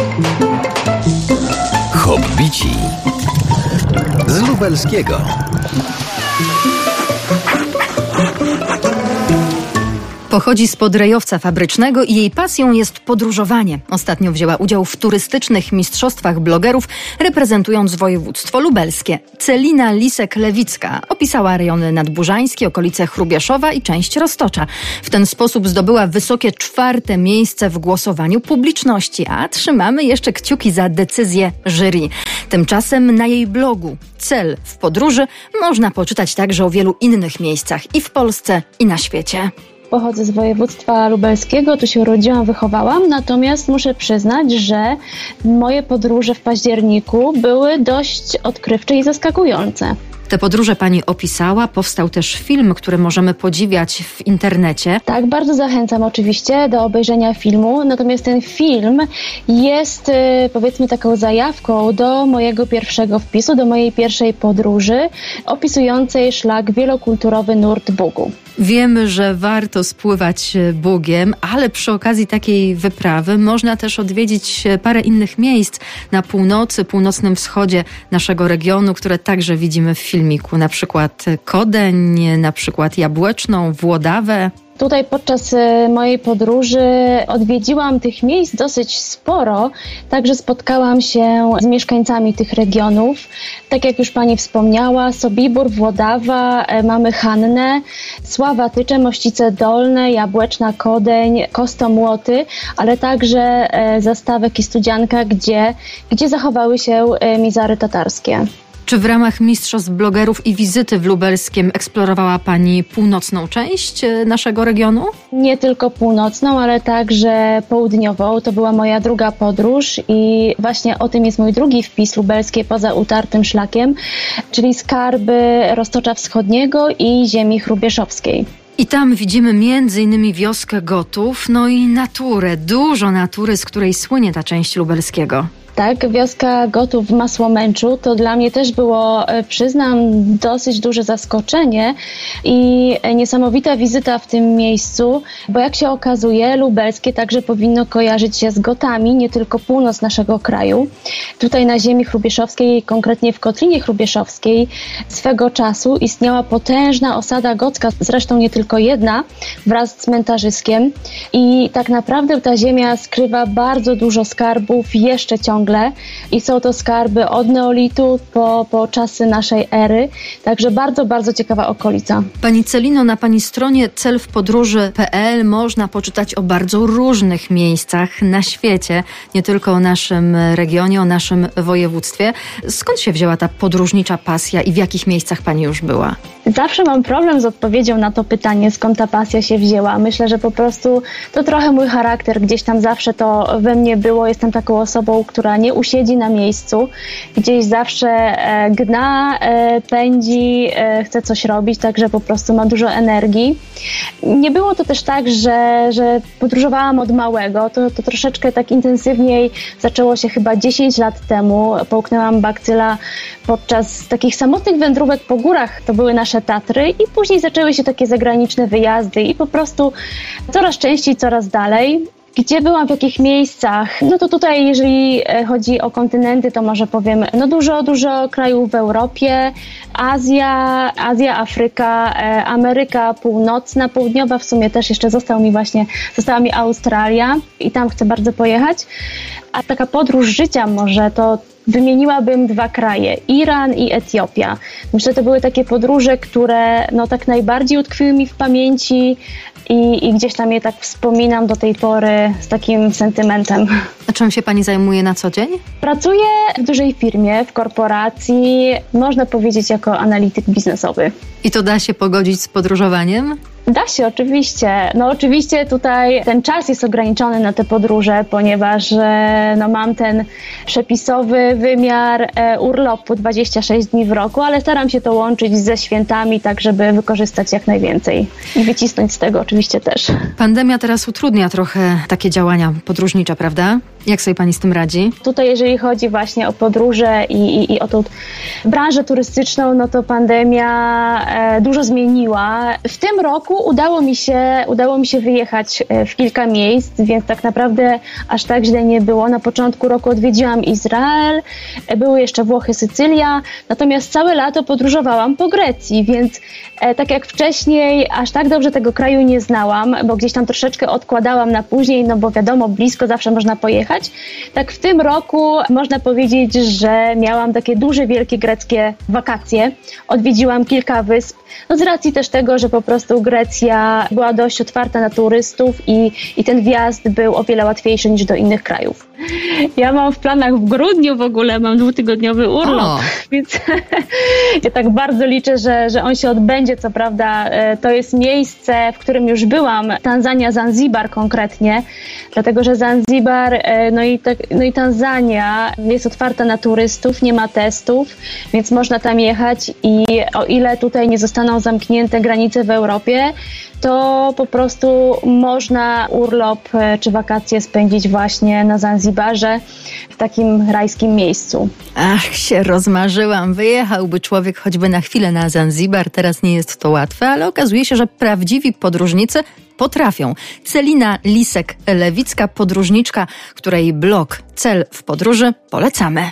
Hobbici z lubelskiego. Pochodzi spod rejowca fabrycznego i jej pasją jest podróżowanie. Ostatnio wzięła udział w turystycznych mistrzostwach blogerów, reprezentując województwo lubelskie. Celina Lisek-Lewicka opisała rejony nadburzańskie, okolice Hrubieszowa i część Roztocza. W ten sposób zdobyła wysokie 4. miejsce w głosowaniu publiczności, a trzymamy jeszcze kciuki za decyzję jury. Tymczasem na jej blogu Cel w podróży można poczytać także o wielu innych miejscach i w Polsce, i na świecie. Pochodzę z województwa lubelskiego, tu się urodziłam, wychowałam, natomiast muszę przyznać, że moje podróże w październiku były dość odkrywcze i zaskakujące. Te podróże pani opisała, powstał też film, który możemy podziwiać w internecie. Tak, bardzo zachęcam oczywiście do obejrzenia filmu, natomiast ten film jest powiedzmy taką zajawką do mojego pierwszego wpisu, do mojej pierwszej podróży opisującej szlak wielokulturowy nurt Bugu. Wiemy, że warto spływać Bugiem, ale przy okazji takiej wyprawy można też odwiedzić parę innych miejsc na północy, północnym wschodzie naszego regionu, które także widzimy w filmiku. Na przykład Kodeń, na przykład Jabłeczną, Włodawę. Tutaj podczas mojej podróży odwiedziłam tych miejsc dosyć sporo, także spotkałam się z mieszkańcami tych regionów. Tak jak już pani wspomniała, Sobibór, Włodawa, mamy Hannę, Sława Tycze, Mościce Dolne, Jabłeczna, Kodeń, Kostomłoty, ale także Zastawek i Studzianka, gdzie zachowały się mizary tatarskie. Czy w ramach mistrzostw blogerów i wizyty w Lubelskiem eksplorowała pani północną część naszego regionu? Nie tylko północną, ale także południową. To była moja druga podróż i właśnie o tym jest mój drugi wpis lubelskie poza utartym szlakiem, czyli skarby Roztocza Wschodniego i ziemi hrubieszowskiej. I tam widzimy m.in. wioskę Gotów, no i naturę, dużo natury, z której słynie ta część Lubelskiego. Tak, wioska Gotów w Masłomęczu to dla mnie też było, przyznam, dosyć duże zaskoczenie i niesamowita wizyta w tym miejscu, bo jak się okazuje, lubelskie także powinno kojarzyć się z Gotami, nie tylko północ naszego kraju. Tutaj na ziemi hrubieszowskiej, konkretnie w Kotlinie Hrubieszowskiej, swego czasu istniała potężna osada gocka, zresztą nie tylko jedna, wraz z cmentarzyskiem i tak naprawdę ta ziemia skrywa bardzo dużo skarbów jeszcze ciągle i są to skarby od neolitu po czasy naszej ery, także bardzo, bardzo ciekawa okolica. Pani Celino, na pani stronie celwpodróży.pl można poczytać o bardzo różnych miejscach na świecie, nie tylko o naszym regionie, o naszym województwie. Skąd się wzięła ta podróżnicza pasja i w jakich miejscach pani już była? Zawsze mam problem z odpowiedzią na to pytanie, skąd ta pasja się wzięła. Myślę, że po prostu to trochę mój charakter, gdzieś tam zawsze to we mnie było. Jestem taką osobą, która nie usiedzi na miejscu, gdzieś zawsze gna, pędzi, chce coś robić, także po prostu ma dużo energii. Nie było to też tak, że podróżowałam od małego, to troszeczkę tak intensywniej zaczęło się chyba 10 lat temu. Połknęłam bakcyla podczas takich samotnych wędrówek po górach, to były nasze Tatry i później zaczęły się takie zagraniczne wyjazdy i po prostu coraz częściej, coraz dalej. Gdzie byłam, w jakich miejscach? No to tutaj, jeżeli chodzi o kontynenty, to może powiem, no dużo krajów w Europie, Azja, Afryka, Ameryka Północna, Południowa, w sumie też jeszcze została mi Australia i tam chcę bardzo pojechać. A taka podróż życia może to wymieniłabym 2 kraje, Iran i Etiopia. Myślę, że to były takie podróże, które no tak najbardziej utkwiły mi w pamięci i gdzieś tam je tak wspominam do tej pory z takim sentymentem. A czym się pani zajmuje na co dzień? Pracuję w dużej firmie, w korporacji, można powiedzieć jako analityk biznesowy. I to da się pogodzić z podróżowaniem? Da się, oczywiście. No oczywiście tutaj ten czas jest ograniczony na te podróże, ponieważ mam ten przepisowy wymiar urlopu 26 dni w roku, ale staram się to łączyć ze świętami, tak żeby wykorzystać jak najwięcej i wycisnąć z tego oczywiście też. Pandemia teraz utrudnia trochę takie działania podróżnicze, prawda? Jak sobie pani z tym radzi? Tutaj jeżeli chodzi właśnie o podróże i o tą branżę turystyczną, no to pandemia dużo zmieniła. W tym roku udało mi się wyjechać w kilka miejsc, więc tak naprawdę aż tak źle nie było. Na początku roku odwiedziłam Izrael, były jeszcze Włochy, Sycylia, natomiast całe lato podróżowałam po Grecji, więc tak jak wcześniej aż tak dobrze tego kraju nie znałam, bo gdzieś tam troszeczkę odkładałam na później, no bo wiadomo, blisko zawsze można pojechać. Tak w tym roku można powiedzieć, że miałam takie duże, wielkie greckie wakacje. Odwiedziłam kilka wysp, no z racji też tego, że po prostu Grecja była dość otwarta na turystów i ten wjazd był o wiele łatwiejszy niż do innych krajów. Ja mam w planach w grudniu w ogóle, mam 2-tygodniowy urlop, więc ja tak bardzo liczę, że on się odbędzie. Co prawda to jest miejsce, w którym już byłam, Tanzania, Zanzibar konkretnie, dlatego że Zanzibar, no i Tanzania jest otwarta na turystów, nie ma testów, więc można tam jechać i o ile tutaj nie zostaną zamknięte granice w Europie, to po prostu można urlop czy wakacje spędzić właśnie na Zanzibarze, w takim rajskim miejscu. Ach, się rozmarzyłam. Wyjechałby człowiek choćby na chwilę na Zanzibar. Teraz nie jest to łatwe, ale okazuje się, że prawdziwi podróżnicy potrafią. Celina Lisek-Lewicka, podróżniczka, której blog Cel w podróży polecamy.